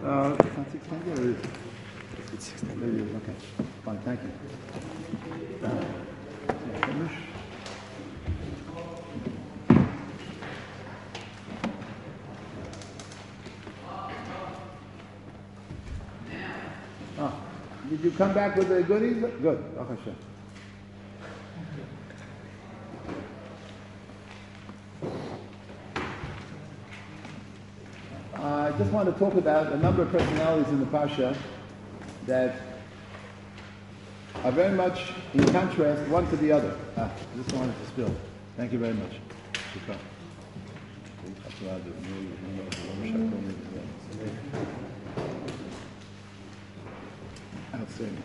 It's not 690 or is it? It's 690. Okay. Fine, thank you. Finish. Did you come back with the goodies? Good. I just want to talk about a number of personalities in the Pasha that are very much in contrast one to the other. This one is spilled. Thank you very much. Outstanding.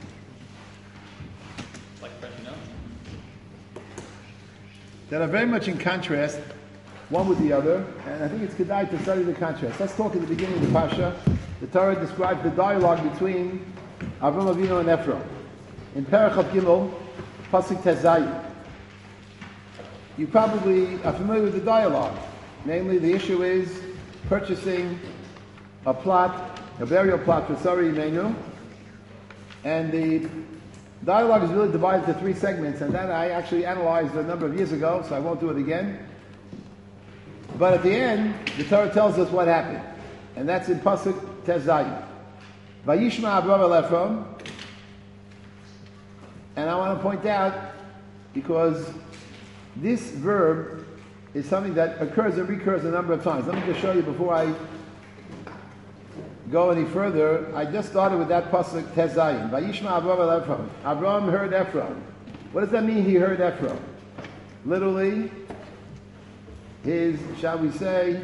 Like fresh enough? That are very much in contrast one with the other, and I think it's kedai to study the contrast. Let's talk at the beginning of the Pasha. The Torah describes the dialogue between Avram Avinu and Ephron. In Parachav Gimel, Pasuk Tezayin. You probably are familiar with the dialogue. Namely, the issue is purchasing a plot, a burial plot for Sari Imenu, and the dialogue is really divided into three segments, and that I actually analyzed a number of years ago, so I won't do it again. But at the end, the Torah tells us what happened, and that's in Pasuk Tezayin. Vayishma Avram el Ephron, and I want to point out, because this verb is something that occurs and recurs a number of times. Let me just show you before I go any further. I just started with that pasuk Tezayin. Vayishma Avram el Ephron. Avram heard Ephron. What does that mean? He heard Ephron. Literally, his, shall we say,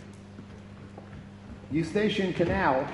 Eustachian Canal.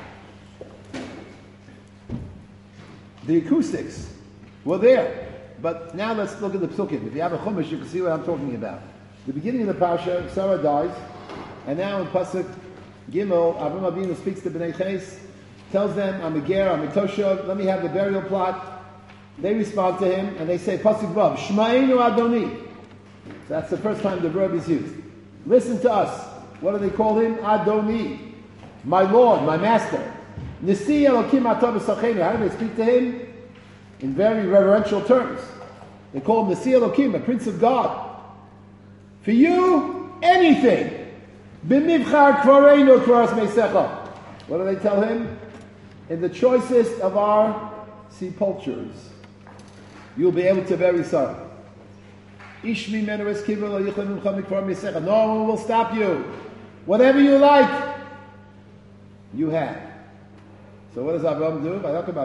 The acoustics were there. But now let's look at the psukim. If you have a chumash, you can see what I'm talking about. The beginning of the Pasha, Sarah dies, and now in pasuk Gimel, Avram Avinu speaks to Bnei Ches, tells them, I'm a ger, I'm a toshav, let me have the burial plot. They respond to him, and they say, Pasuk Vav, Shma'enu Adoni. So that's the first time the verb is used. Listen to us. What do they call him? Adoni. My Lord, my Master. Nisi Elokim Atov Esachenu. How do they speak to him? In very reverential terms. They call him Nisi Elokim, a Prince of God. For you, anything. B'mivchar kvareinu kvaras meisecha. What do they tell him? In the choicest of our sepulchres, you'll be able to bury son. Ishmi menues kiver lo yichlim mimcha mikvar meisecha. No one will stop you. Whatever you like, you have. So what does Avram do?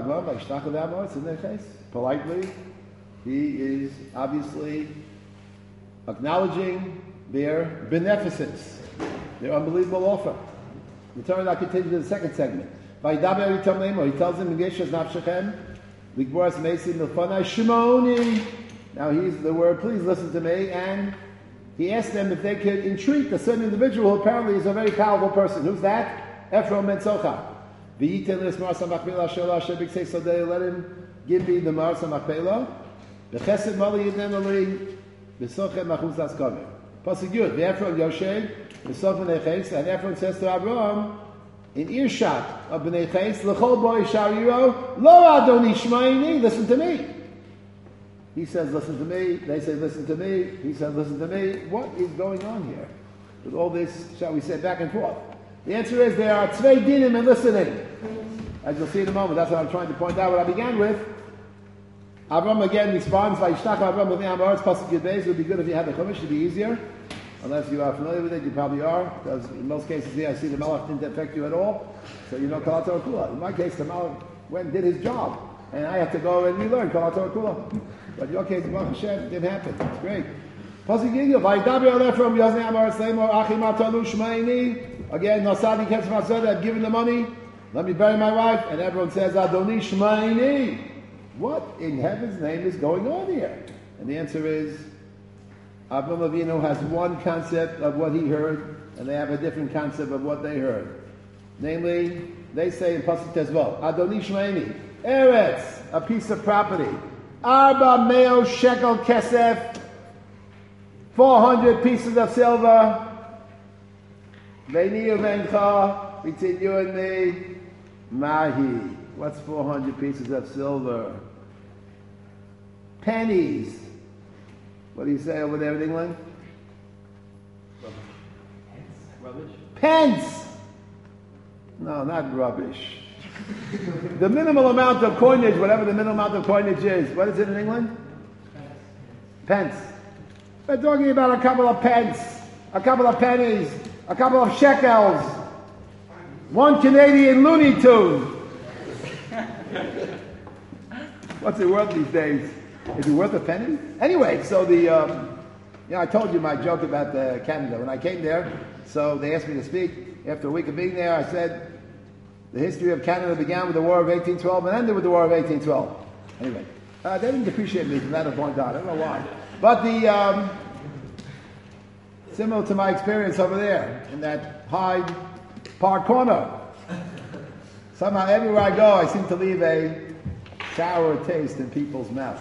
Politely, he is obviously acknowledging their beneficence, their unbelievable offer. The Torah now continues to the second segment. He tells them, now he's the word, please listen to me, and he asked them if they could entreat a certain individual who apparently is a very powerful person. Who's that? Ephron ben Socha. Let him give me the Marsa Machpelah. B'chesed mali yidnenali b'sochem machuzas kamer. Pasuk Yud. V'Ephron Yoshev b'sof Bnei Ches, and Ephron says to Abraham, in earshot of Bnei Ches, l'chol boy shariro lo adoni shma'ini. Listen to me. He says, listen to me. They say, listen to me. He says, listen to me. What is going on here with all this, shall we say, back and forth? The answer is there are tvei dinim in listening. As you'll see in a moment, that's what I'm trying to point out. What I began with, Avram again responds, Vayishtach Avram b'nei ha'aretz pasuk Yud Beis. It would be good if you had the chumash to be easier. Unless you are familiar with it, you probably are, because in most cases here I see the Malach didn't affect you at all. So you know Kol HaTorah Kula. In my case, the Malach went and did his job, and I had to go and relearn Kol HaTorah Kula. But in your case, Baruch Hashem, it didn't happen. It's great. Pasuk Yigil, Vayidaber al Ephron b'yoznei ha'aretz leimor achim atanu shma'ini. Again, Nosadi Ketz Matzah, I've given the money. Let me bury my wife. And everyone says, Adoni Shma'ini. What in heaven's name is going on here? And the answer is, Avram Avinu has one concept of what he heard, and they have a different concept of what they heard. Namely, they say in Pasuk Tezvah, Adoni Shma'ini, Eretz, a piece of property. Arba meo shekel kesef, 400 pieces of silver. Between you and me, Mahi. What's 400 pieces of silver? Pennies. What do you say over there in England? Rubbish. Pence. No, not rubbish. The minimal amount of coinage, whatever the minimal amount of coinage is. What is it in England? Pence. We're talking about a couple of pence, a couple of pennies, a couple of shekels, one Canadian Looney Tune. What's it worth these days? Is it worth a penny? Anyway, so I told you my joke about Canada. When I came there, so they asked me to speak. After a week of being there, I said, the history of Canada began with the War of 1812 and ended with the War of 1812. Anyway, they didn't appreciate me from that point on. I don't know why. But similar to my experience over there in that Hyde Park corner. Somehow everywhere I go, I seem to leave a sour taste in people's mouth.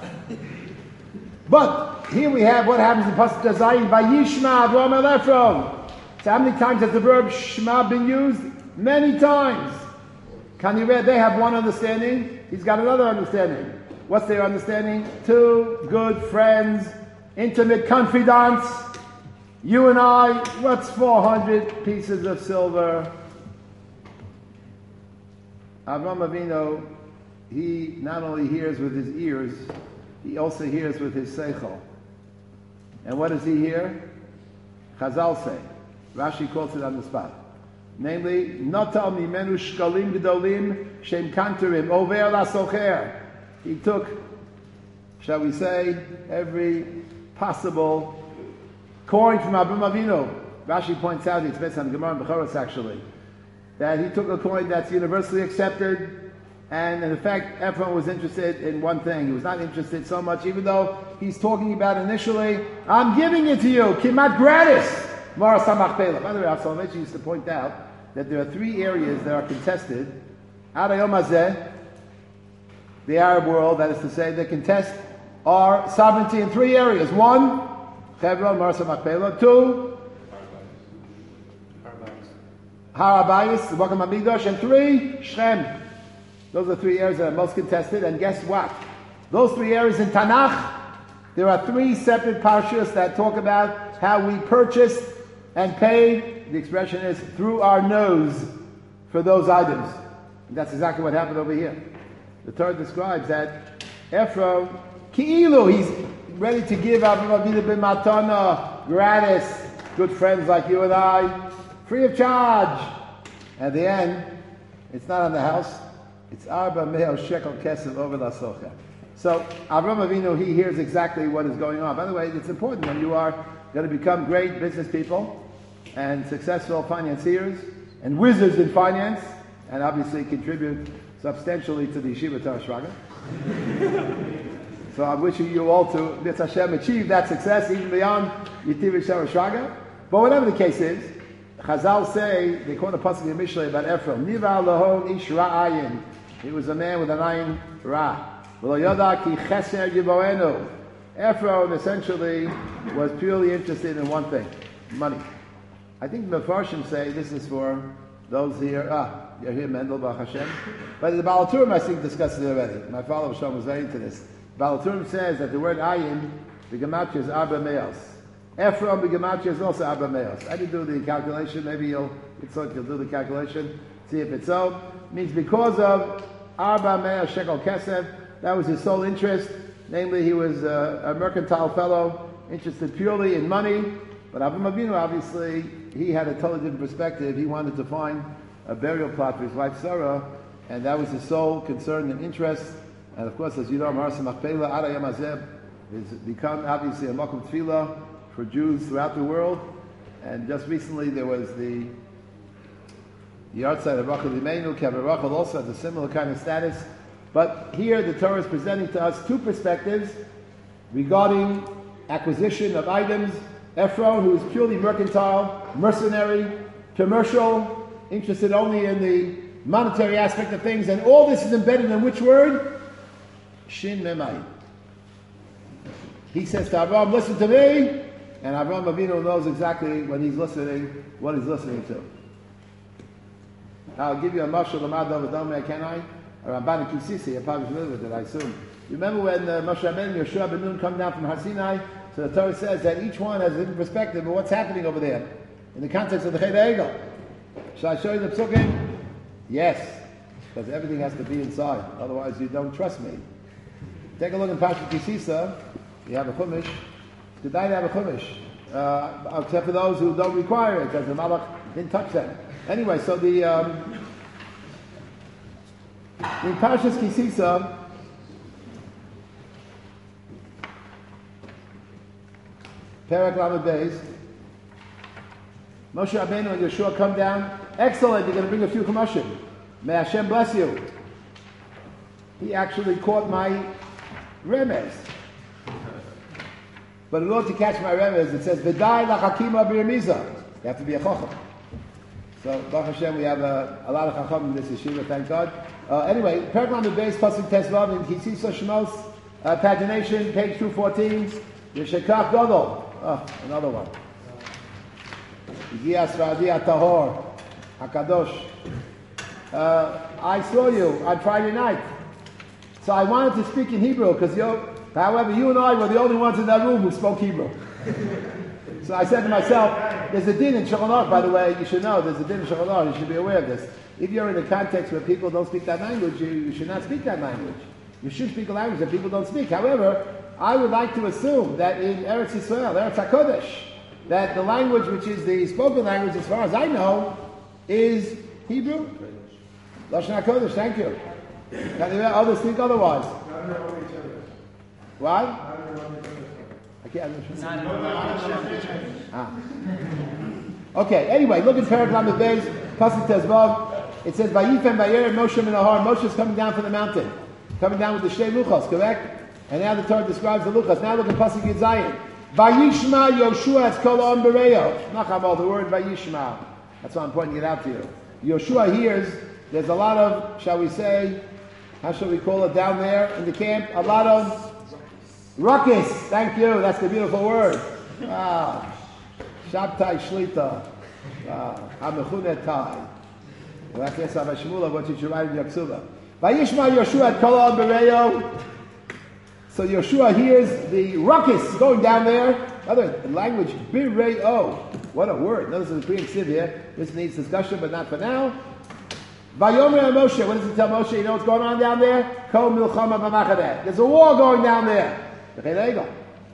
But here we have what happens in Pasuk Zayin, Vayishma Avram el Ephron. So how many times has the verb Shema been used? Many times. Can you read? They have one understanding. He's got another understanding. What's their understanding? Two good friends, intimate confidants. You and I, what's 400 pieces of silver? Avram Avinu, he not only hears with his ears, he also hears with his seichel. And what does he hear? Chazal say, Rashi quotes it on the spot. Namely, Notal mimenu shkalim gedolim shem kanterim over lasocher. He took, shall we say, every possible coin from Avram Avinu. Rashi points out, it's based on Gemara and Bechoros actually, that he took a coin that's universally accepted, and in effect, Ephron was interested in one thing. He was not interested so much, even though he's talking about initially, I'm giving it to you, kimat gratis. Mara Samach Pela. By the way, Rav Soloveitchik used to point out that there are three areas that are contested. Adayom Hazeh, the Arab world, that is to say, they contest our sovereignty in three areas. One, Hebron, Mara Samach Pela. Two, Har HaBayis, the Makam HaMikdash. And three, Shem. Those are three areas that are most contested. And guess what? Those three areas in Tanakh, there are three separate parshas that talk about how we purchased and pay, the expression is, through our nose for those items. And that's exactly what happened over here. The Torah describes that Ephron, Ki'ilu, he's ready to give Avram Avinu b'matana, gratis, good friends like you and I, free of charge. At the end, it's not on the house, it's Arba Meo Shekel Kesef over La Socha. So Avram Avinu, he hears exactly what is going on. By the way, it's important when you are going to become great business people and successful financiers and wizards in finance, and obviously contribute substantially to the Yeshiva Torah Shraga. So I'm wishing you all to, B'ez Hashem, achieve that success even beyond Yeshiva Torah Shraga. But whatever the case is, Chazal say, they quote a pasuk in Mishlei about Ephron, Niva Lahon Ish Ra'ayin. He was a man with an ayin ra. Ephron essentially was purely interested in one thing, money. I think the Mefarshim say this is for those here. You're here, Mendel, Baruch Hashem. But the Baal Turim, I think, discussed it already. My father Shom was very into this. Baal Turim says that the word ayin, the gematria is Arba Meos. Ephron, the gematria is also Arba Meos. I didn't do the calculation. Maybe you'll do the calculation, see if it's so. It means because of Arba Meos Shekel Kesef, that was his sole interest. Namely, he was a mercantile fellow, interested purely in money. But Avram Avinu, obviously, he had a totally different perspective. He wanted to find a burial plot for his wife Sarah, and that was his sole concern and interest. And of course, as you know, Ma'aser Machpelah, Ad Hayom Hazeh, has become obviously a Makom Tefillah for Jews throughout the world. And just recently, there was the Yartzeit of Rachel Imenu. Kever Rachel also has a similar kind of status. But here, the Torah is presenting to us two perspectives regarding acquisition of items. Ephron, who is purely mercantile, mercenary, commercial, interested only in the monetary aspect of things, and all this is embedded in which word? Shin Memai. He says to Avram, listen to me, and Avram Avinu knows exactly when he's listening, what he's listening to. I'll give you a mashal l'mad David, can I? Or Ramban and Kisisi, you're probably familiar with it, I assume. Remember when Moshe Rabbeinu and Yeshua ben Nun come down from Har Sinai? So the Torah says that each one has a different perspective of what's happening over there in the context of the Cheder Egel. Shall I show you the psukim? Yes, because everything has to be inside. Otherwise, you don't trust me. Take a look in Parshat Kisisa. You have a chumash. Today they have a chumash, except for those who don't require it, because the Malach didn't touch them. Anyway, so in Parshas Kisisa, Perek Lamed Beis, Moshe Rabbeinu and Yeshua come down. Excellent, you're going to bring a few chumashim. May Hashem bless you. He actually caught my remez. But in order to catch my remez, it says, V'dai lachakima b'remiza. You have to be a chacham. So, Baruch Hashem, we have a lot of chacham in this yeshiva, thank God. Anyway, Perek Lamed Beis, Pasuk Tesvav, in Kisisa Shemos, pagination, page 214, Yeshekach Godol. Another one. Yigias Radi Atahor, HaKadosh. I saw you on Friday night. So I wanted to speak in Hebrew, because however, you and I were the only ones in that room who spoke Hebrew. So I said to myself, there's a din in Shulchan Aruch, by the way, you should know, there's a din in Shulchan Aruch, you should be aware of this. If you're in a context where people don't speak that language, you should not speak that language. You should speak a language that people don't speak. However, I would like to assume that in Eretz Yisrael, Eretz HaKodesh, that the language which is the spoken language, as far as I know, is Hebrew. Lashon HaKodesh, thank you. Can others think otherwise? What? I can't understand. Okay, anyway, look at Perek Lamed Beis, Pasuk Tezvav. It says, Vayifem Vayered Moshe min Ahar. Moshe is coming down from the mountain. Coming down with the Shtei Luchos, correct? And now the Torah describes the Luchos. Now look at Pasuk Yud Zayin. Vayishma Yoshua es kol ha'am b'reyo. Nachabal, the word Vayishma. That's why I'm pointing it out to you. Yoshua hears, there's a lot of, shall we say, how shall we call it down there in the camp? A lot of ruckus. Thank you. That's the beautiful word. Shabtai Shlita. Hamechunetai. That's the Shmuel of what you should write in Yaksuba. Vayishma Yoshua et kol ha'am b'reyo. So Yoshua hears the ruckus going down there. Other language, bireo. What a word. Notice the pre sieve here. This needs discussion, but not for now. Vayomer Moshe. What does he tell Moshe? You know what's going on down there? Kol milchama b'machadeh. There's a war going down there. Vayomer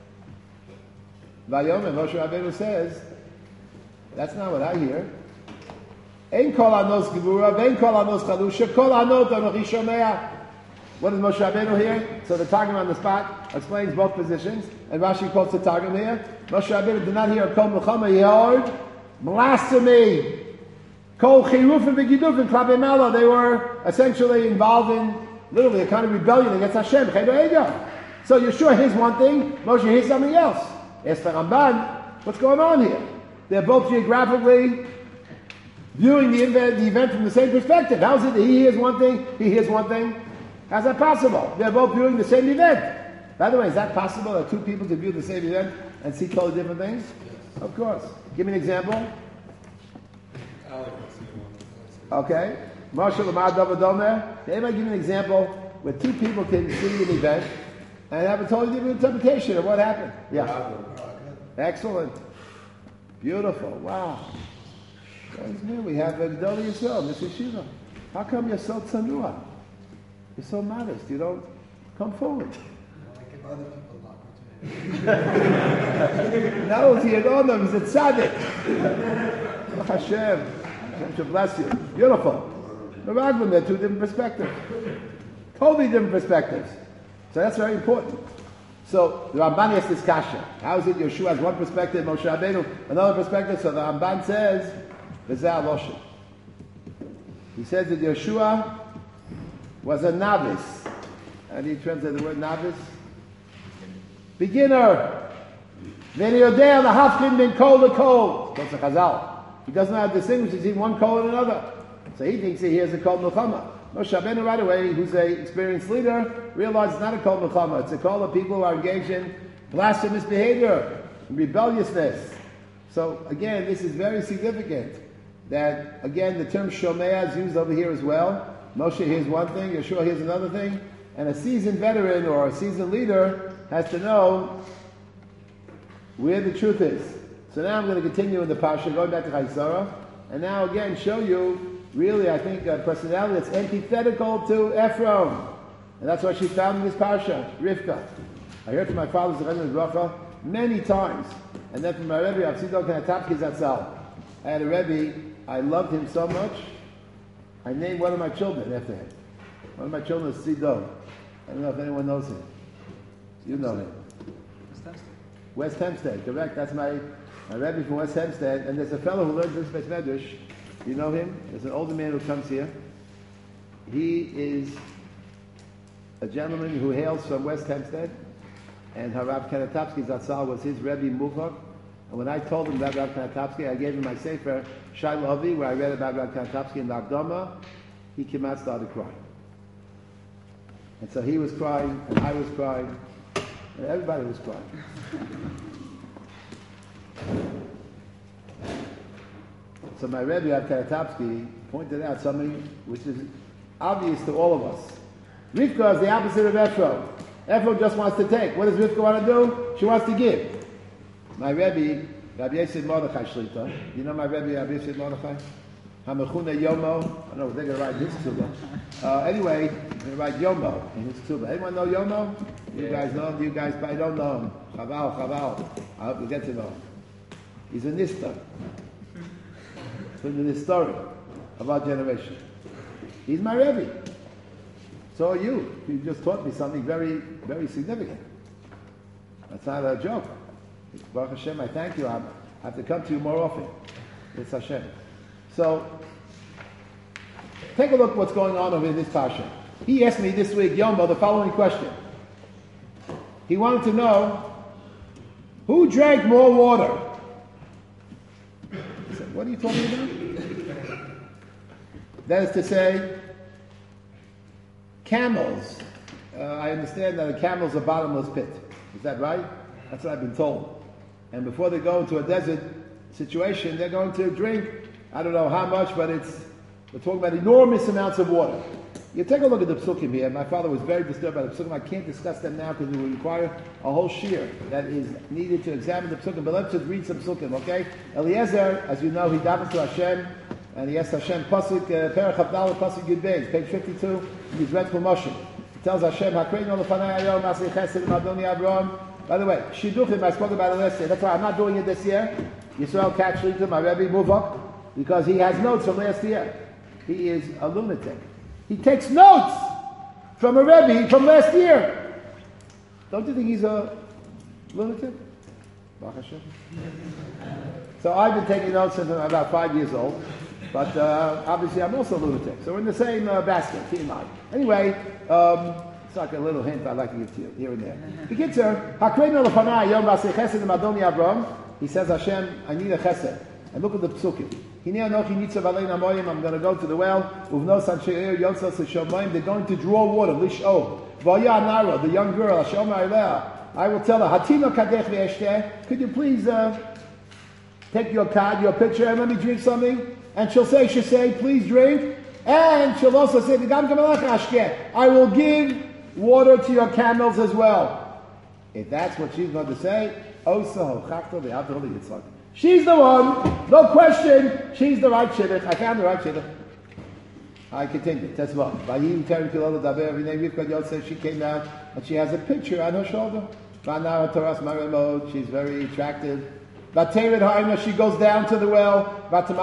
Moshe Rabbeinu says, that's not what I hear. Ein kol anos gevura, vein kol anos chalusha, kol anot anochi shomea. What does Moshe Rabbeinu hear? So the Targum on the spot explains both positions, and Rashi quotes the Targum here. Moshe Rabbeinu did not hear kol milchama, he heard blasphemy. Kol chirufim v'gidufim klapei mala. They were essentially involved in literally a kind of rebellion against Hashem. So Yeshua hears one thing, Moshe hears something else. Ask the Ramban, what's going on here? They're both geographically viewing the event from the same perspective. How is it that he hears one thing, he hears one thing? How's that possible? They're both viewing the same event. By the way, is that possible that two people can view the same event and see totally different things? Of course. Give me an example. Okay. Marshal Lamar Davadomer. Anybody give me an example where two people can see an event and have a totally different interpretation of what happened? Yeah. Excellent. Beautiful. Wow. We have a Gdoli Yisrael, Mr. Shiva. How come you're so tsanua? You're so modest. You don't come forward. I give other people the opportunity. No, it's Yeronah. He's a tzaddik. Oh, Hashem. Hashem should bless you. Beautiful. The Ragban, they're two different perspectives. Totally different perspectives. So that's very important. So the Ramban has this kasha. How is it Yeshua has one perspective, Moshe Rabbeinu another perspective? So the Ramban says, V'zeh Loshen. He says that Yeshua was a novice. How do you translate the word novice? Beginner. V'niyodeh l'hafkin bin kol l'kol. That's a chazal. He doesn't know how to distinguish between one kol and another. So he thinks he hears a kol milchama. Moshe Rabbeinu right away, who's an experienced leader, realizes it's not a kol milchama. It's a kol of people who are engaged in blasphemous behavior, and rebelliousness. So again, this is very significant that, again, the term Shomea is used over here as well. Moshe hears one thing, Yeshua hears another thing, and a seasoned veteran or a seasoned leader has to know where the truth is. So now I'm going to continue in the Parsha, going back to Chaisara, and now again show you, really, I think, a personality that's antithetical to Ephraim. And that's what she found in this Parsha, Rivka. I heard from my father, Zechariah Bracha, many times, and then from my Rebbe, Avsidon Kanatapki Zatzal. I had a Rebbe, I loved him so much, I named one of my children after him. One of my children is Sidon. I don't know if anyone knows him. You know him. West Hempstead, correct. That's my Rebbe from West Hempstead. And there's a fellow who learns this Beis Medrash. You know him? There's an older man who comes here. He is a gentleman who hails from West Hempstead. And Harav Kanatapski Zatzal was his Rebbe Muvak. And when I told him about Rav Kanatapski, I gave him my sefer, Shai Lavi, where I read about Rav Kanatapski in the Akdama. He came out and started crying. And so he was crying, and I was crying, and everybody was crying. So my Rebbe Rav Kanatapski pointed out something which is obvious to all of us. Rivka is the opposite of Ephraim. Ephraim just wants to take. What does Rivka want to do? She wants to give. My Rebbe, Rabbi Yosef Mordechai Shlita, you know my Rebbe, Rabbi Yosef Mordechai? Hamachuna Yomo. I don't know if they're going to write his ksuba. Anyway, they're going to write Yomo in his ksuba. Anyone know Yomo? You guys know him? You guys probably don't know him. Chaval. I hope you get to know him. He's a Nista. From the story of our generation. He's my Rebbe. So are you. You just taught me something very, very significant. That's not a joke. Baruch Hashem, I thank you. I have to come to you more often. It's Hashem. So, take a look what's going on over in this Parsha. He asked me this week, Yomo, the following question. He wanted to know, who drank more water? I said, what are you talking about? That is to say, camels. I understand that a camel is a bottomless pit. Is that right? That's what I've been told. And before they go into a desert situation, they're going to drink, I don't know how much, but we're talking about enormous amounts of water. You take a look at the psukim here. My father was very disturbed by the psukim. I can't discuss them now because it will require a whole shiur that is needed to examine the psukim. But let's just read some psukim, okay? Eliezer, as you know, he davens to Hashem, and he asks Hashem, Pasuk, Perach Havdalah, Pasuk Yud Beis, page 52, he's read from Moshe. He tells Hashem, Hakreinu lefanai hayom, Asei chesed Adoni Avraham. By the way, Shidduchim, I spoke about it last year. That's why I'm not doing it this year. Yisrael Katz my Rebbe Muvak, because he has notes from last year. He is a lunatic. He takes notes from a Rebbe from last year. Don't you think he's a lunatic? Baruch Hashem. So I've been taking notes since I'm about 5 years old. But obviously I'm also a lunatic. So we're in the same basket, TMI. Anyway, it's like a little hint I'd like to give to you, here and there. B'kitzur, Hakreinu lefanai yom v'asei chesed Adoni Avraham. He says, Hashem, I need a chesed. And look at the psukim. Hinei anochi nitzav alein hamoyim. I'm going to go to the well. Uvnos ansheir yotzos hashomayim. They're going to draw water. Lish'o. V'aya nara, the young girl. Hashem ha'ileh. I will tell her, Hatino kadech ve'eshteh. Could you please take your card, your picture, and let me drink something? And she'll say, please drink. And she'll also say, I will give water to your camels as well. If that's what she's going to say, she's the one, no question, she's the right shidduch. I found the right shidduch. I continue. Tesva. She came out and she has a picture on her shoulder. She's very attractive. She goes down to the well.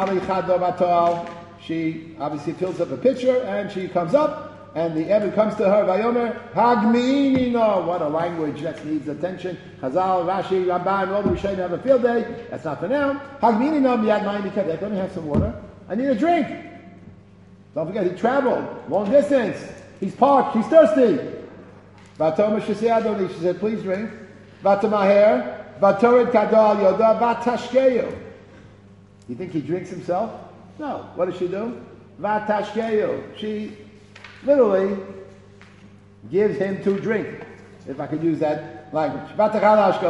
She obviously fills up a pitcher and she comes up. And the Evan comes to her, Vayomer, Hagminino. What a language that needs attention. Chazal, Rashi, Ramban, all the Rishonim have a field day. That's not for now. Hagminino, miyad mayim mikadek. Let me have some water. I need a drink. Don't forget, he traveled long distance. He's parched. He's thirsty. Vatomer shesei she said, please drink. Vatamaher, vatorid kadal yoda, vatashkeyu. You think he drinks himself? No. What does she do? Vatashkeyu. She literally gives him to drink, if I could use that language.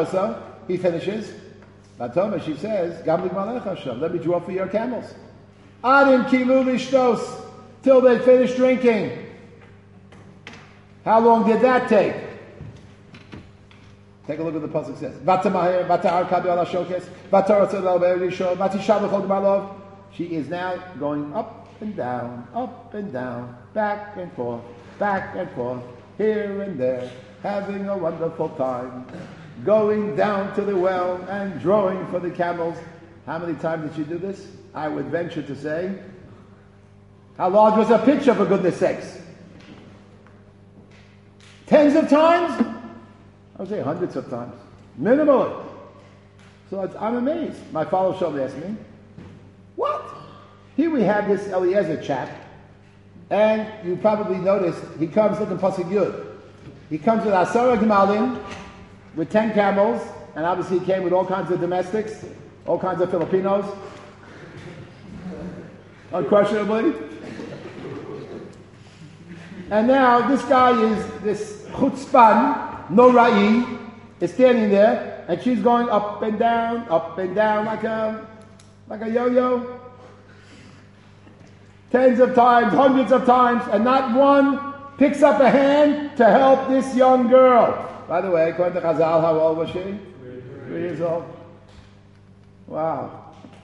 He finishes. She says, let me draw for your camels. Adim kilu lishtos, till they finished drinking. How long did that take? Take a look at the pasuk says. She is now going up and down, back and forth, here and there, having a wonderful time, going down to the well and drawing for the camels. How many times did she do this? I would venture to say, how large was her pitcher, for goodness sakes? Tens of times? I would say hundreds of times. Minimally. So I'm amazed. My follow shall ask me, what? Here we have this Eliezer chap, and you probably noticed, he comes looking Pasuk Yud. He comes with Asara Gemalim, with 10 camels, and obviously he came with all kinds of domestics, all kinds of Filipinos. Unquestionably. And now this guy this chutzpan, Norai, is standing there, and she's going up and down, like a yo-yo. Tens of times, hundreds of times, and not one picks up a hand to help this young girl. By the way, according to Chazal, how old was she? 3 years old. Wow.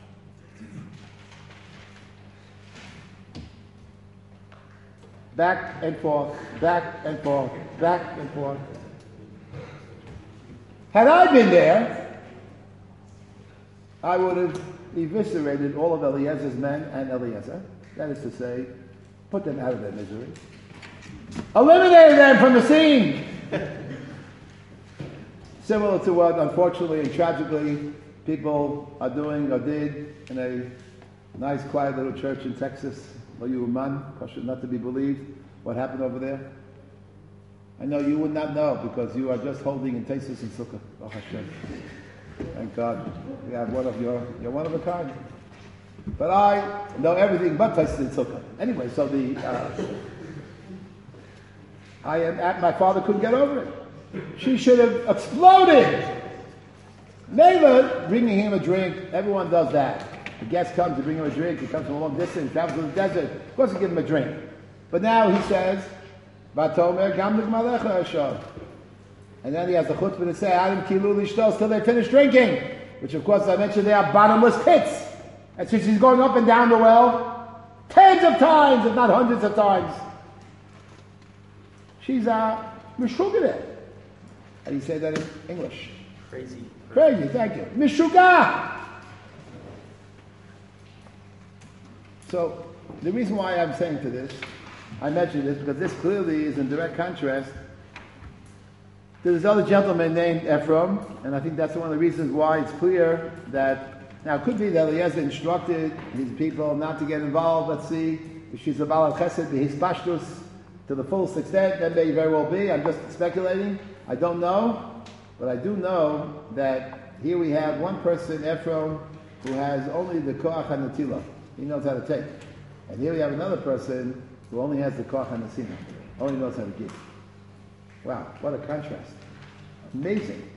Back and forth. Had I been there, I would have eviscerated all of Eliezer's men and Eliezer. That is to say, put them out of their misery. Eliminated them from the scene! Similar to what, unfortunately and tragically, people are doing or did in a nice, quiet little church in Texas. Lo yuman, not to be believed, what happened over there. I know you would not know because you are just holding in Tesis and Sukkah. Oh Hashem. Thank God. You have you're one of a kind. But I know everything but Tesis and Sukkah. Anyway, so my father couldn't get over it. She should have exploded. Mela bringing him a drink, everyone does that. The guest comes to bring him a drink, he comes from a long distance, travels to the desert, of course you give him a drink. But now he says, Vatomer Gamlik Malecha Hashem. And then he has the chutzpah to say, Adam Kilu Lishtos, till they finish drinking. Which of course I mentioned they are bottomless pits. And since she's going up and down the well, tens of times, if not hundreds of times, she's Meshugah. How do you say that in English? Crazy, thank you. Meshugah! So, the reason why I'm saying to this, I mentioned this, because this clearly is in direct contrast to this other gentleman named Ephraim, and I think that's one of the reasons why it's clear that, now it could be that Eliezer instructed his people not to get involved, let's see, if she's a Baal Chesed, his pashtus, to the fullest extent, that may very well be, I'm just speculating, I don't know, but I do know that here we have one person, Ephraim, who has only the Koach HaNetila. He knows how to take. And here we have another person who only has the Koach HaNesina, only knows how to give. Wow, what a contrast. Amazing.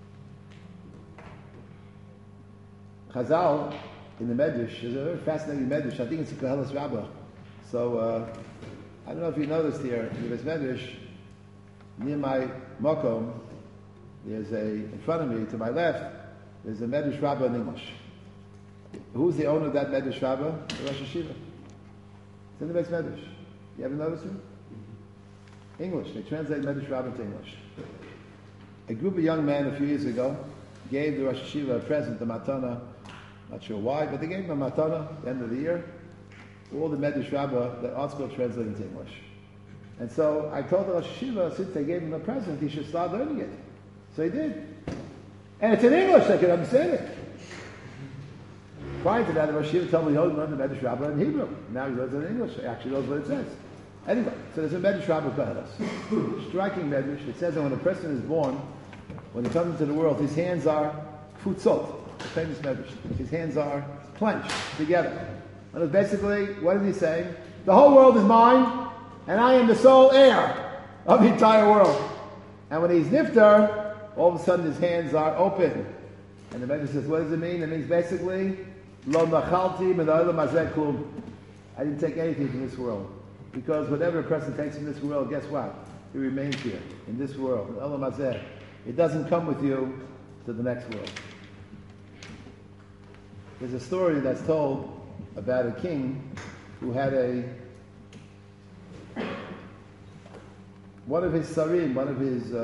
Chazal, in the Medrash, is a very fascinating Medrash. I think it's a Koheles Rabbah. So, I don't know if you noticed here, in this Medrash, near my Mokom, there's in front of me, to my left, there's a Medrash Rabbah in English. Who's the owner of that Medrash Rabbah? The Rosh Hashiva. It's in the base Medrash. You ever noticed it? English. They translate Medrash Rabbah into English. A group of young men a few years ago gave the Rosh Hashiva a present, a matana. Not sure why, but they gave him a matana at the end of the year. All the Medrash Rabbah that article translated into English. And so I told the Rosh Hashiva, since they gave him a present, he should start learning it. So he did. And it's in English, they can understand it. Prior to that, the Rosh Hashiva told me, oh, learn the Medrash Rabbah in Hebrew. Now he learns it in English. He actually knows what it says. Anyway, so there's a Medrash Rabbah Koheles. Striking Medrash. It says that when a person is born, when he comes into the world, his hands are futzot. The famous Medrash. His hands are clenched together. And it's basically, what is he saying? The whole world is mine, and I am the sole heir of the entire world. And when he's niftar, all of a sudden his hands are open. And the Medrash says, what does it mean? It means basically, Lo nachalti min ha'olam hazeh klum. I didn't take anything from this world. Because whatever a person takes from this world, guess what? It remains here, in this world. Olam hazeh. It doesn't come with you to the next world. There's a story that's told about a king who had one of his sarim, one of his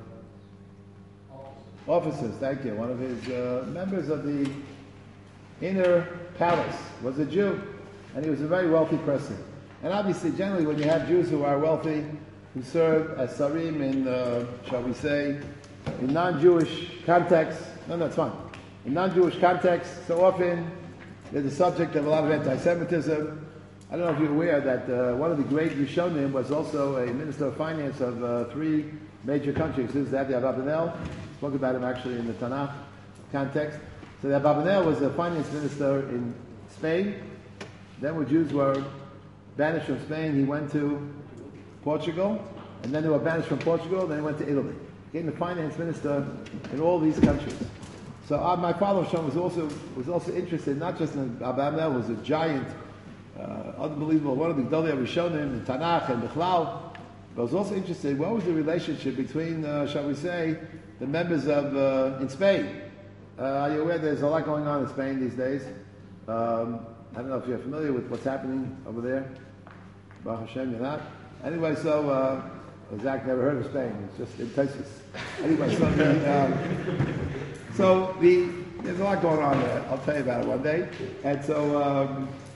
officers, thank you, one of his members of the inner palace was a Jew, and he was a very wealthy person. And obviously, generally, when you have Jews who are wealthy, who serve as sarim in, shall we say, in non-Jewish context, no, it's fine. In non-Jewish context, so often they're the subject of a lot of anti-Semitism. I don't know if you're aware that one of the great Rishonim was also a minister of finance of 3 major countries. This is the Abarbanel. Spoke about him actually in the Tanakh context. So the Abarbanel was a finance minister in Spain. Then when Jews were banished from Spain, he went to Portugal. And then they were banished from Portugal, then he went to Italy. He became the finance minister in all these countries. So my father Shon was also interested, not just in Abarbanel, who was a giant, unbelievable, one of the Gdolei Rishonim in Tanakh and Bichlal, but was also interested, what was the relationship between, shall we say, the members of, in Spain. Are you aware there's a lot going on in Spain these days? I don't know if you're familiar with what's happening over there. Baruch Hashem, you're not? Anyway, so, Zach never heard of Spain, it's just in Texas. Anyway, there's a lot going on there. I'll tell you about it one day. And so,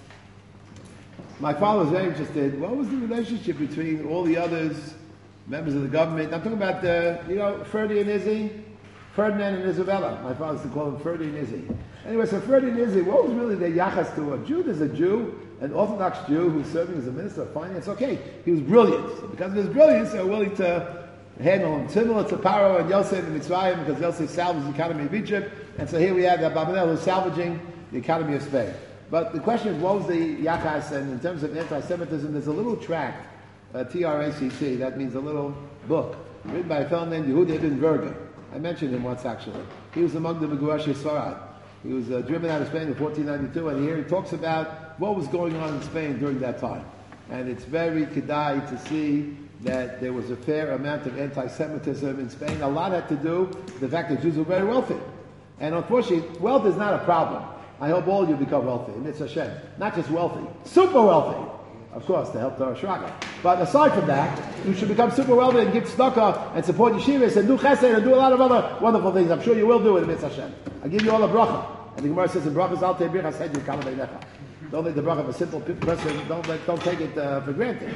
my father was very interested. What was the relationship between all the others, members of the government? I'm talking about Ferdy and Izzy, Ferdinand and Isabella. My father used to call them Ferdy and Izzy. Anyway, so Ferdy and Izzy, what was really their yachas to a Jew? There's a Jew, an Orthodox Jew who's serving as a minister of finance. Okay, he was brilliant. So because of his brilliance, they were willing to handle him. Similar to Paro and Yosef and Mitzrayim, because Yosef salvaged the economy of Egypt. And so here we have the Abarbanel who's salvaging the economy of Spain. But the question is, what was the yachas? And in terms of anti-Semitism, there's a little tract, T-R-A-C-T, that means a little book, written by a fellow named Yehuda Ibn Verga. I mentioned him once, actually. He was among the Megurashi Sfarad. He was driven out of Spain in 1492, and here he talks about what was going on in Spain during that time. And it's very kedai to see that there was a fair amount of anti-Semitism in Spain. A lot had to do with the fact that Jews were very wealthy. And unfortunately, wealth is not a problem. I hope all of you become wealthy. Mitzvah Hashem. Not just wealthy, super wealthy. Of course, to help Torah Shraga. But aside from that, you should become super wealthy and give tzedakah and support yeshivas and do chesed and do a lot of other wonderful things. I'm sure you will do it in Mitzvah Hashem. I give you all a bracha. And the Gemara says in brachas al te'bir hased yikam beinecha. Don't let the bracha of a simple person, don't take it for granted.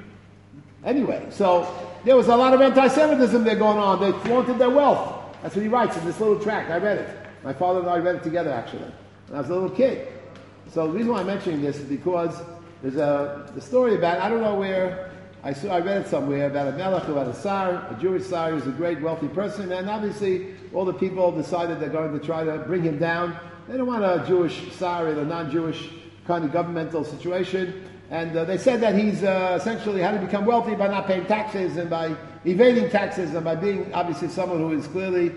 Anyway, so there was a lot of anti-Semitism there going on. They flaunted their wealth. That's what he writes in this little tract. I read it. My father and I read it together, actually, when I was a little kid. So the reason why I'm mentioning this is because there's the story about, I don't know where, I read it somewhere, about a melech who had a sar, a Jewish sar, who's a great wealthy person, and obviously all the people decided they're going to try to bring him down. They don't want a Jewish sar in a non-Jewish kind of governmental situation. And they said that he's essentially how to become wealthy by not paying taxes and by evading taxes and by being obviously someone who is clearly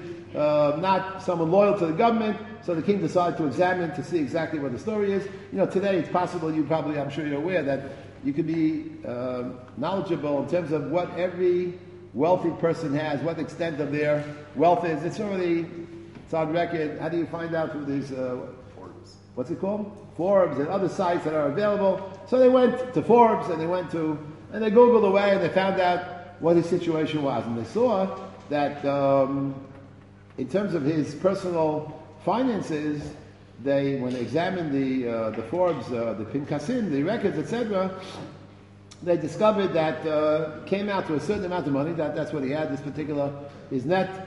not someone loyal to the government. So the king decided to examine to see exactly what the story is. Today it's possible, I'm sure you're aware, that you could be knowledgeable in terms of what every wealthy person has, what the extent of their wealth is. It's on record. How do you find out through these, what's it called? Forbes and other sites that are available. So they went to Forbes and they Googled away and they found out what his situation was. And they saw that in terms of his personal finances, when they examined the Forbes, the Pinkasim, the records, etc., they discovered that came out to a certain amount of money. That's what he had. His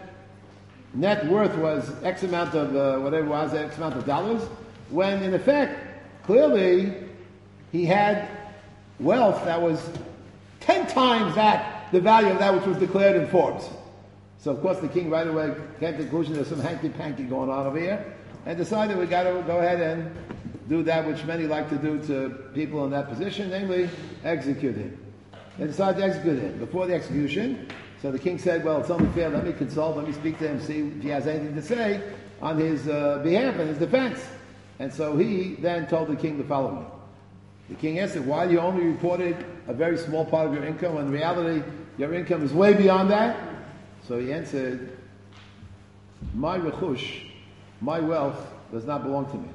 net worth was X amount of whatever it was, X amount of dollars. When in effect, clearly, he had wealth that was 10 times the value of that which was declared in Forbes. So of course the king right away came to the conclusion there's some hanky-panky going on over here, and decided we got to go ahead and do that which many like to do to people in that position, namely execute him. They decided to execute him. Before the execution, so the king said, well, it's only fair, let me speak to him, see if he has anything to say on his behalf and his defense. And so he then told the king the following. The king answered, why you only reported a very small part of your income when in reality your income is way beyond that? So he answered, my rechush, my wealth does not belong to me.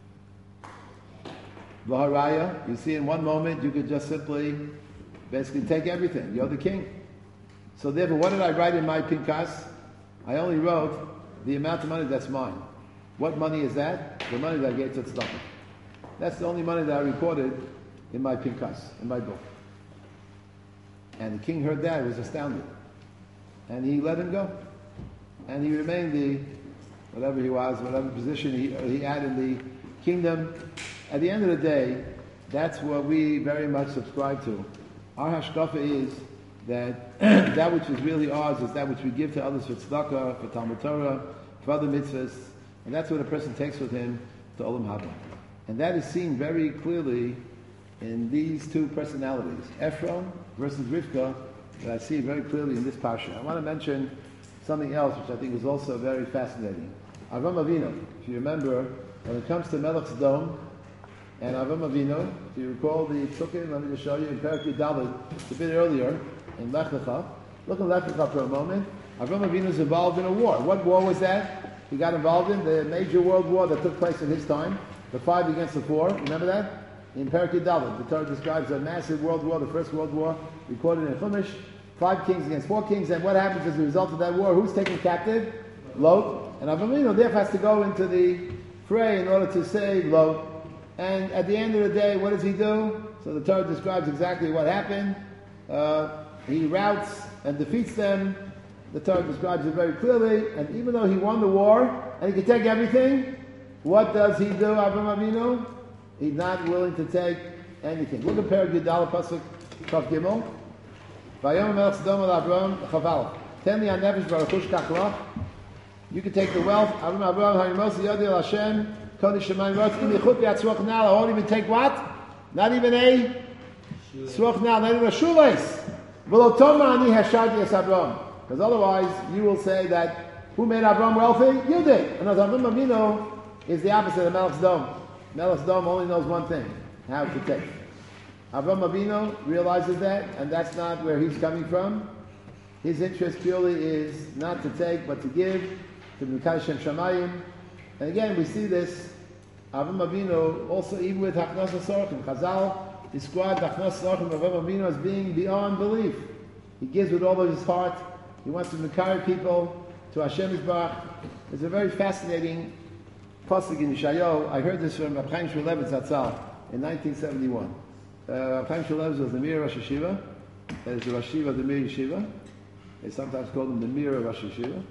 V'haraya, you see in one moment you could just simply basically take everything. You're the king. So therefore, what did I write in my pinkas? I only wrote the amount of money that's mine. What money is that? The money that I gave to tzedakah. That's the only money that I recorded in my pinkas, in my book. And the king heard that, he was astounded. And he let him go. And he remained whatever he was, whatever position he had in the kingdom. At the end of the day, that's what we very much subscribe to. Our hashkafa is that that which is really ours is that which we give to others for tzedakah, for Talmud Torah, for other mitzvahs, and that's what a person takes with him to Olam Haba. And that is seen very clearly in these two personalities, Ephron versus Rivka, that I see very clearly in this parsha. I want to mention something else which I think is also very fascinating. Avram Avinu, if you remember, when it comes to Melech Sodom and Avram Avinu, if you recall the Psukim, let me just show you in Perek Dalet, a bit earlier, in Lech Lecha. Look at Lech Lecha for a moment. Avram Avinu is involved in a war. What war was that? He got involved in the major world war that took place in his time, the 5 against the 4. Remember that? In Perek Dalet, the Torah describes a massive world war, the first world war, recorded in Chumash, 5 kings against 4 kings, and what happens as a result of that war? Who's taken captive? Lot. And Avram Avinu therefore has to go into the fray in order to save Lot. And at the end of the day, what does he do? So the Torah describes exactly what happened. He routs and defeats them. The Torah describes it very clearly. And even though he won the war and he could take everything, what does he do, Avram Avinu? He's not willing to take anything. Look at Perek Yudal Pasuk Chav Gimel. Vayom Melech Sodom al Avram Chaval. Ten li hanefesh v'aruchush kach lach. You can take the wealth. Avram Avram Hayimos Yodi El Hashem Kodesh Shemayim Rotz Im Yichut V'Yatzruach Nal. I won't even take what? Not even a Tzruach Nal. Not even a shoelace. V'lo Toma Ani Hasharti Es Avram. Because otherwise you will say that who made Avram wealthy? You did. And as Avram Avinu is the opposite of Melech Sodom. Melech Sodom only knows one thing: how to take. Avram Avinu realizes that, and that's not where he's coming from. His interest purely is not to take, but to give, to Mikash Shem Shamayim. And again, we see this, Avram Avinu, also even with Hachnas HaSorchim. Chazal described Hachnas HaSorchim of Avram Avinu as being beyond belief. He gives with all of his heart. He wants to Mikari people to Hashem Yisbarach. It's a very fascinating pasuk in Yeshayahu. I heard this from Reb Chaim Shmulevitz Zatzal in 1971. Reb Chaim Shmulevitz was the Mir Rosh Yeshiva. That is the Rosh Yeshiva of the Mir Yeshiva. They sometimes call him the Mir of Rosh Yeshiva.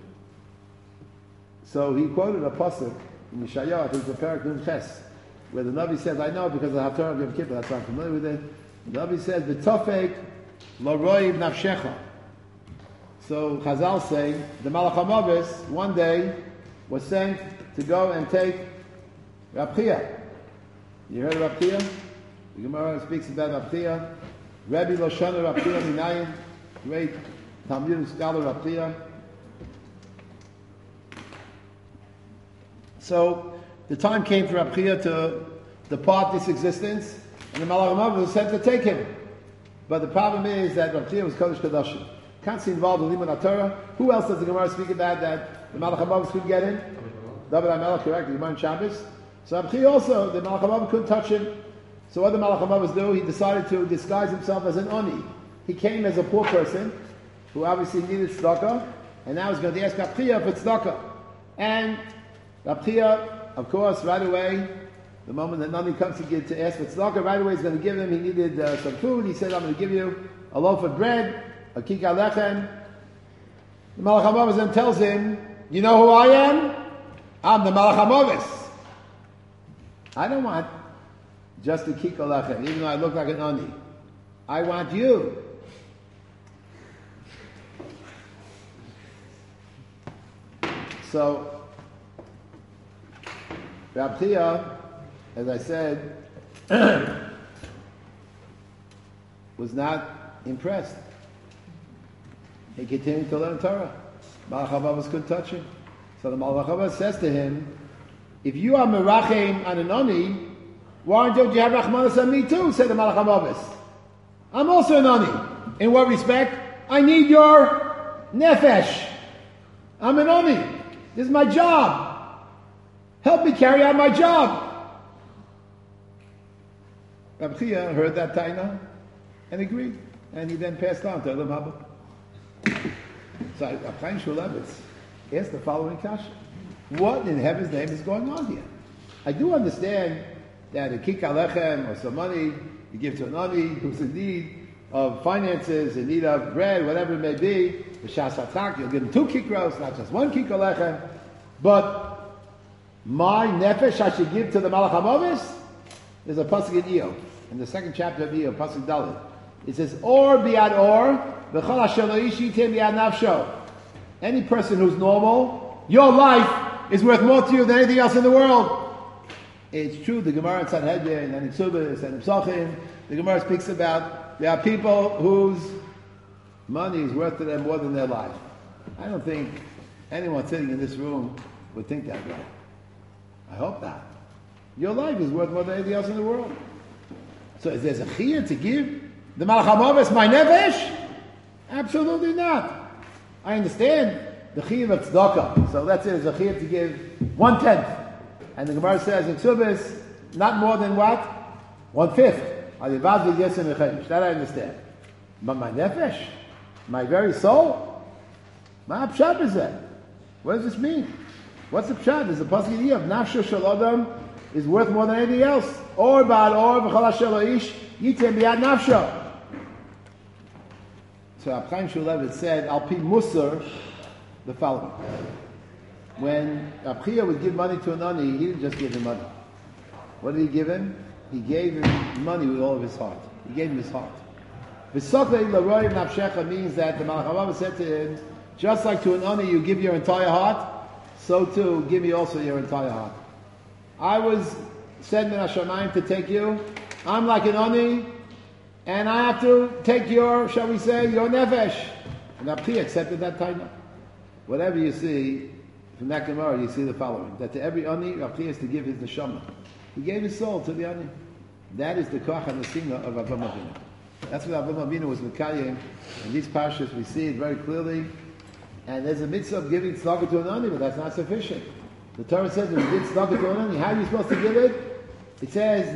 So he quoted a pasuk in Yeshayahu, I think the Perek Nun Ches, where the Navi says, I know because I have Torah of Yom Kippur, that's why I'm familiar with it. The Navi says, "V'tofek lo roiv nafshecha." So Chazal say the Malach HaMavis one day was sent to go and take Rav Chia. You heard of Rav Chia? The Gemara speaks about Rav Chia. Rabbi Loshana Rav Chia Minayin, great Talmudic scholar Rav Chia. So the time came for Rav Chia to depart this existence, and the Malach HaMavis was sent to take him. But the problem is that Rav Chia was Kodesh Kodashim. Can't see involved in Limud HaTorah. Who else does the Gemara speak about that the Malach HaMavis couldn't get in? David HaMelech, correct, the Gemara in Shabbos. So Rav Chia also, the Malach HaMavis couldn't touch him. So what did the Malach HaMavis do? He decided to disguise himself as an Oni. He came as a poor person, who obviously needed tzedakah, and now he's going to ask Rav Chia for tzedakah. And Rav Chia, of course, right away, the moment that Nani comes to ask for tzedakah, right away he's going to give him, he needed some food. He said, I'm going to give you a loaf of bread, a kikar lechem. The Malach HaMavis then tells him, you know who I am? I'm the Malach HaMavis. I don't want just a kikar lechem, even though I look like an Ani. I want you. So, Rav Chia, as I said, was not impressed. He continued to learn Torah. Malach HaMavis couldn't touch him. So the Malach HaMavis says to him, if you are merachem on an ani, why don't you have rachmanas on me too? Said the Malach HaMavis. I'm also an ani. In what respect? I need your nefesh. I'm an ani. This is my job. Help me carry out my job. Rab Chia heard that taina and agreed, and he then passed on to Elam Haba. So Rab Chaim Shmulevitz asked the following kasha: what in heaven's name is going on here? I do understand that a kik alechem or some money you give to an ani who's in need of finances, in need of bread, whatever it may be, b'shas hatzak, you'll give him 2 kikros, not just 1 kik alechem. But my nefesh I should give to the Malach HaMavis. There's a pasuk in Iyov, in the 2nd chapter of Iyov, pasuk Dalet. It says, "Or biad or v'chol asher lo yishitim biad nafsho." Any person who's normal, your life is worth more to you than anything else in the world. It's true. The Gemara in Sanhedrin and in Ksubis and in Psachim, the Gemara speaks about there are people whose money is worth to them more than their life. I don't think anyone sitting in this room would think that way. I hope not. Your life is worth more than anything else in the world. So is there a chiyah to give the Malach HaMavis my nefesh? Absolutely not. I understand the chiyah of tzedakah. So that's it. It's a chiyah to give 1/10. And the Gemara says in Ksubis, not more than what? 1/5. That I understand. But my nefesh, my very soul, my pshat is that. What does this mean? What's the pshat? There's a pasuk in of nafsho shel adam is worth more than anything else. Or ba'al or v'chol asher lo ish yitem b'yad nafsho. So Rab Chaim Shmulevitz said, Al pi Musar, the following: when Rab Chia would give money to an ani, he didn't just give him money. What did he give him? He gave him money with all of his heart. He gave him his heart. V'soklei l'roiv nafshecha means that the Malach HaMavis said to him, just like to an ani you give your entire heart, so too give me also your entire heart. I was sent min hashamayim to take you. I'm like an ani, and I have to take your, shall we say, your nefesh. And Rab Chia accepted that taina. Whatever you see from that Gemara, you see the following: that to every ani, Rab Chia is to give his neshama. He gave his soul to the ani. That is the koach and the singa of Avram Avinu. That's what Avram Avinu was mekayim. In these parshas, we see it very clearly. And there's a mitzvah of giving tzedakah to an ani, but that's not sufficient. The Torah says when you give tzedakah to an ani, how are you supposed to give it? It says,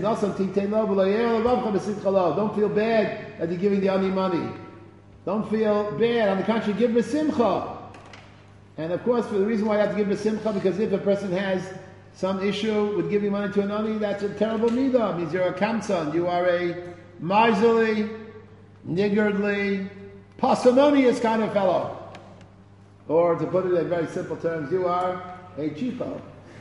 don't feel bad that you're giving the ani money. Don't feel bad. On the contrary, give b'simcha. And of course, for the reason why you have to give b'simcha, because if a person has some issue with giving money to an ani, that's a terrible midah. It means you're a kamtzan. You are a miserly, niggardly, parsimonious kind of fellow. Or to put it in very simple terms, you are a cheapo.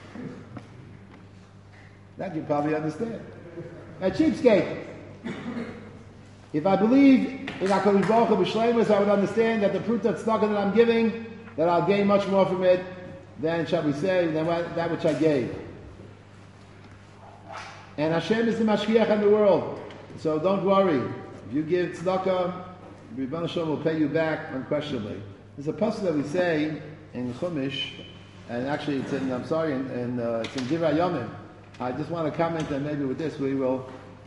That you probably understand. A cheapskate. If I believe in HaKadosh Baruch Hu b'shleimus, I would understand that the fruit of tzedakah that I'm giving, that I'll gain much more from it than, shall we say, than that which I gave. And Hashem is the mashgiach in the world. So don't worry. If you give tzedakah, Rebbeinu Shalom will pay you back unquestionably. There's a pasuk that we say in Chumash, and actually it's in, it's in Divrei Yomim. I just want to comment, and maybe with this we will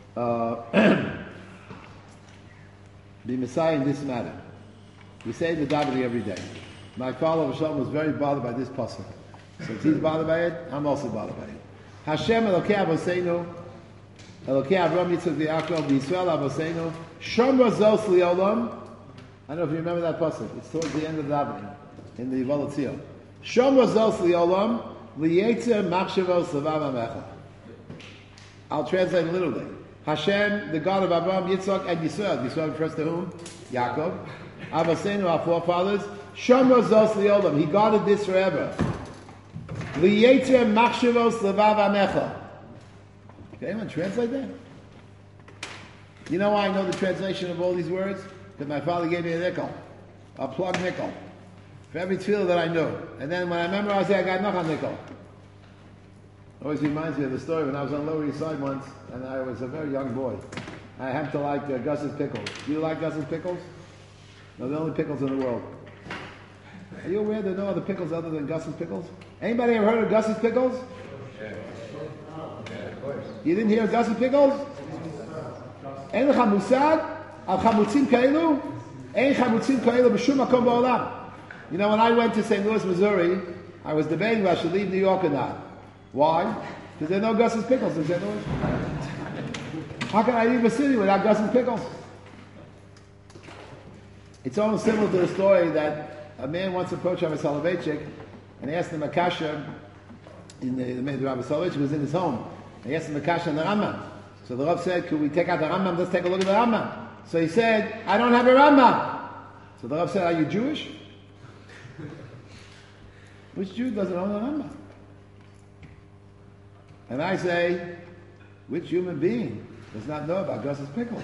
be Messiah in this matter. We say the davening every day. My father Shalom was very bothered by this pasuk. Since he's bothered by it, I'm also bothered by it. Hashem Elokei Avoseinu, Elokei Avram Yitzchak V'Yaakov V'Yisrael Avoseinu, Shomra Zos Liolam. I don't know if you remember that pasuk. It's towards the end of the davening in the Volatzio. Shomra Zos Liolam Liyetzer Machshavos Levav Amecha. I'll translate literally. Hashem, the God of Abraham, Yitzchak, and Yisrael. Yisrael refers to whom? Yaakov. Avoseinu, our forefathers. Shomra Zos Liolam. He guarded this forever. Liyetzer Machshavos Levav Amecha. Can anyone translate that? You know why I know the translation of all these words? Because my father gave me a nickel, a plug nickel, for every tefillah that I knew. And then when I memorized it, I got noch a nickel. Always reminds me of the story when I was on Lower East Side once, and I was a very young boy. I happened to like Gus's pickles. Do you like Gus's pickles? No, the only pickles in the world. Are you aware there are no other pickles other than Gus's pickles? Anybody ever heard of Gus's pickles? You didn't hear Gus and Pickles? Ein lecha musag al chamutzim kailu? Ein chamutzim kailu b'shum makom ba'olam. You know, when I went to St. Louis, Missouri, I was debating if I should leave New York or not. Why? Because there are no Gus and Pickles in St. Louis. How can I leave a city without Gus and Pickles? It's almost similar to the story that a man once approached Rabbi Soloveitchik and asked him a kasha in the Rabbi Soloveitchik was in his home. He asked him a kasha in the Rambam. So the Rav said, could we take out the Rambam? Let's take a look at the Rambam. So he said, I don't have a Rambam. So the Rav said, are you Jewish? Which Jew doesn't own a Rambam? And I say, which human being does not know about Gus's Pickles?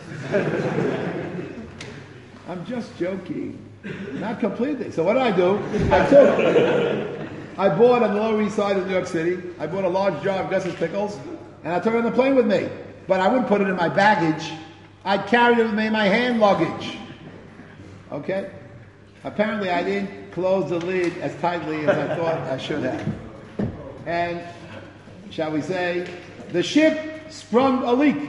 I'm just joking. Not completely. So what did I do? I bought on the Lower East Side of New York City, I bought a large jar of Gus's Pickles, and I took it on the plane with me. But I wouldn't put it in my baggage. I carried it with me in my hand luggage. Okay? Apparently I didn't close the lid as tightly as I thought I should have. And, shall we say, the ship sprung a leak.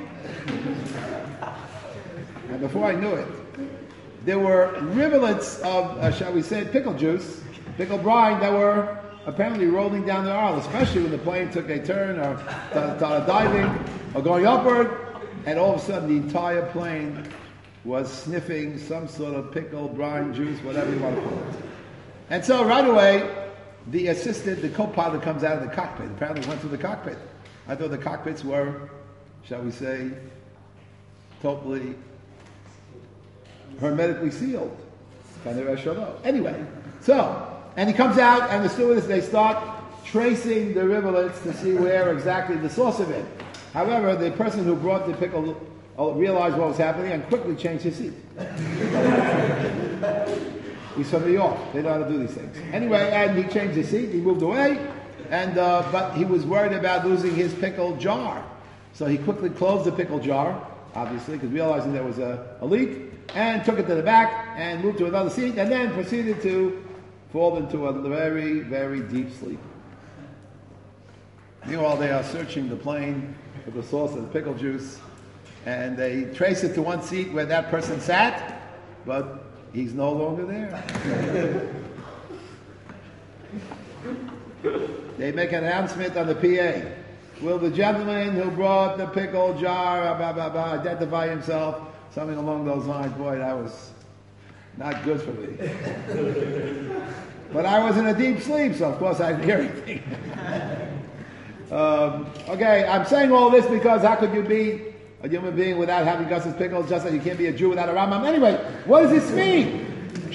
And before I knew it, there were rivulets of, shall we say, pickle juice, pickle brine that were apparently rolling down the aisle, especially when the plane took a turn or started diving or going upward, and all of a sudden the entire plane was sniffing some sort of pickle, brine, juice, whatever you want to call it. And so right away, the assistant, the co-pilot comes out of the cockpit. Apparently went through the cockpit. I thought the cockpits were, shall we say, totally hermetically sealed. Anyway, so, and he comes out, and the stewardess, they start tracing the rivulets to see where exactly the source of it. However, the person who brought the pickle realized what was happening and quickly changed his seat. He's from New York. They know how to do these things. Anyway, and he changed his seat. He moved away, and but he was worried about losing his pickle jar. So he quickly closed the pickle jar, obviously, because realizing there was a leak, and took it to the back and moved to another seat, and then proceeded to fall into a very, very deep sleep. Meanwhile, they are searching the plane for the source of the pickle juice, and they trace it to one seat where that person sat, but he's no longer there. They make an announcement on the PA. Will the gentleman who brought the pickle jar identify himself? Something along those lines. Boy, that was not good for me. But I was in a deep sleep, so of course I didn't hear anything. Okay, I'm saying all this because how could you be a human being without having Gus's Pickles, just like you can't be a Jew without a Rambam? Anyway, what does this mean?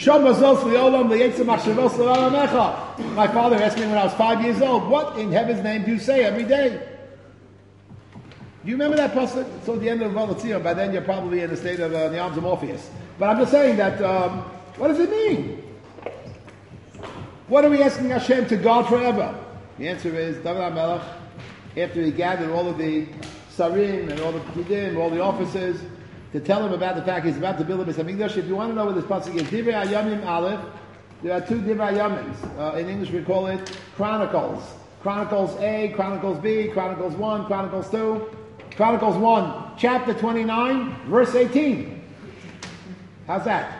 My father asked me when I was 5 years old, what in heaven's name do you say every day? Do you remember that pasuk? It's at the end of Volatzir. By then you're probably in the state of the arms of Morpheus. But I'm just saying that, what does it mean? What are we asking Hashem to guard forever? The answer is, David HaMelech, after he gathered all of the Sarim and all the Pekudim, all the officers, to tell him about the fact he's about to build a Beis Hamikdash. If you want to know what this pasuk is, Divrei Hayamim Aleph, there are two Divrei Hayamims. In English we call it Chronicles. Chronicles A, Chronicles B, Chronicles 1, Chronicles 2. Chronicles 1, chapter 29, verse 18. How's that?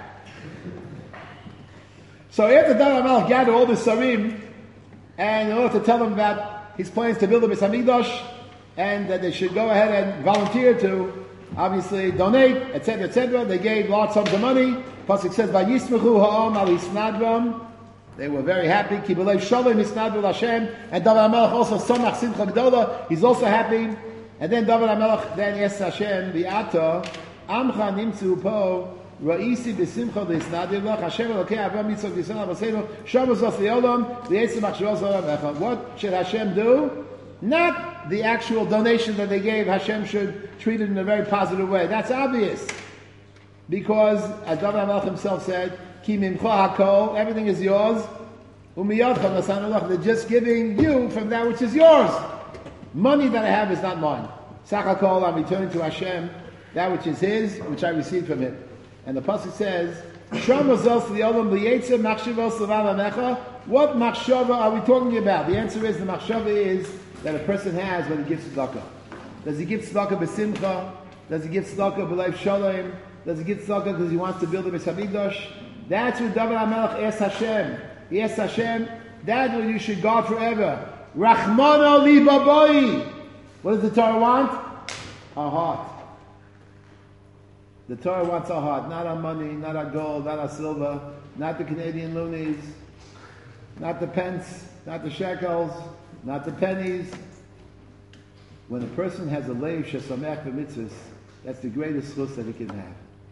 So after David HaMelech gathered all the Sarim, and in order to tell them about his plans to build a Beis Hamikdash, and that they should go ahead and volunteer to, obviously, donate, etc., they gave large sums of money. Pasuk says, "Vayismechu ha'am al hisnadram." They were very happy. Ki b'leiv shalom hisnadru l'Hashem. And David HaMelech also samach simcha gdola. He's also happy. And then David HaMelech then asks Hashem, "V'ata amcha nimtzu po ra'isi b'simcha l'hisnadru l'ach Hashem elokei Avraham Yitzchak Yisrael Avosenu shavos os li'olam v'yetzim achshavos olam echa." What should Hashem do? Not the actual donation that they gave. Hashem should treat it in a very positive way. That's obvious. Because, as David HaMelech himself said, Ki mimcha hakol, everything is yours. Umiyadcha nasan ulach, they're just giving you from that which is yours. Money that I have is not mine. Sach hakol, I'm returning to Hashem that which is His, which I received from Him. And the pasuk says, Shom azos li'olam li'yetzem machshavos l'vav amecha. What machshava are we talking about? The answer is, the machshava is that a person has when he gives tzedakah. Does he give tzedakah b'simcha? Does he give tzedakah b'leif shalom? Does he give tzedakah because he wants to build a Beis Hamikdash? That's what David HaMelech asked Hashem. He asked Hashem, that's what you should guard forever. Rachmana li babai. What does the Torah want? Our heart. The Torah wants our heart, not our money, not our gold, not our silver, not the Canadian loonies, not the pence, not the shekels, not the pennies. When a person has a leiv shesamech b'mitzvahs, that's the greatest chus that he can have.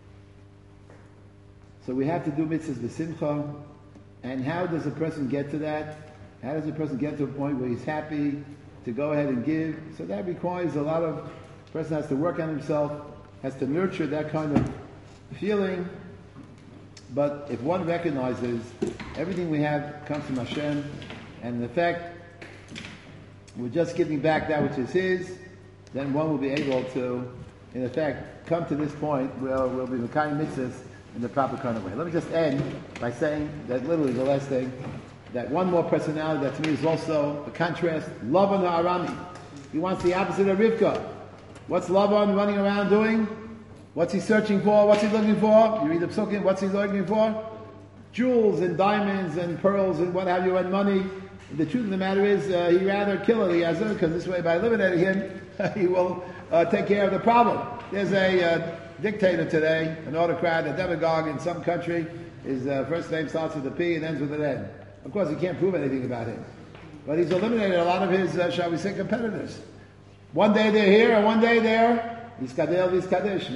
So we have to do mitzvahs b'simcha. And how does a person get to that? How does a person get to a point where he's happy to go ahead and give? So that requires a lot of, a person has to work on himself, has to nurture that kind of feeling. But if one recognizes everything we have comes from Hashem, and the fact we're just giving back that which is His, then one will be able to, in effect, come to this point where we'll be Mekayim mitzvahs in the proper kind of way. Let me just end by saying that literally the last thing, that one more personality that to me is also a contrast, Lavan Ha'arami. He wants the opposite of Rivka. What's Lavan running around doing? What's he searching for? What's he looking for? You read the Psukim, what's he looking for? Jewels and diamonds and pearls and what have you, and money. The truth of the matter is, he'd rather kill Eliezer, because this way, by eliminating him, he will take care of the problem. There's a dictator today, an autocrat, a demagogue in some country. His first name starts with a P and ends with an N. Of course, he can't prove anything about him. But he's eliminated a lot of his, shall we say, competitors. One day they're here, and one day they're Yiskadel, Yiskadesh.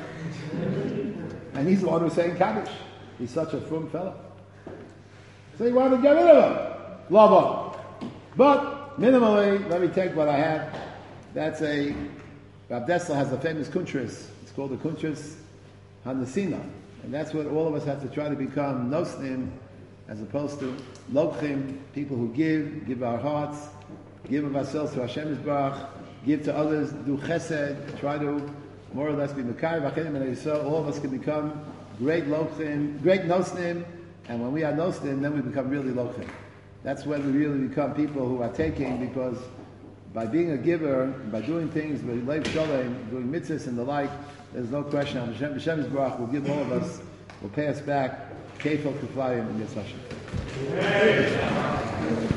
And he's the one who's saying Kaddish. He's such a frum fellow. So he wanted to get rid of him. Love him. But, minimally, let me take what I have. That's a, Rav Dessler has a famous kuntris. It's called the kuntris Hanasina. And that's what all of us have to try to become, nosnim, as opposed to lokchim, people who give our hearts, give of ourselves to Hashem Yisbarach, give to others, do chesed, try to more or less be Mekayim, Vachedim, and Yisrael. All of us can become great lokchim, great nosnim, and when we are nosnim, then we become really lokchim. That's when we really become people who are taking, because by being a giver, by doing things, by Lev Shalom, doing mitzvahs and the like, there's no question, Hashem Yisbarach will give all of us, will pay us back, Kefil Kuflayim, and Yitzhashim.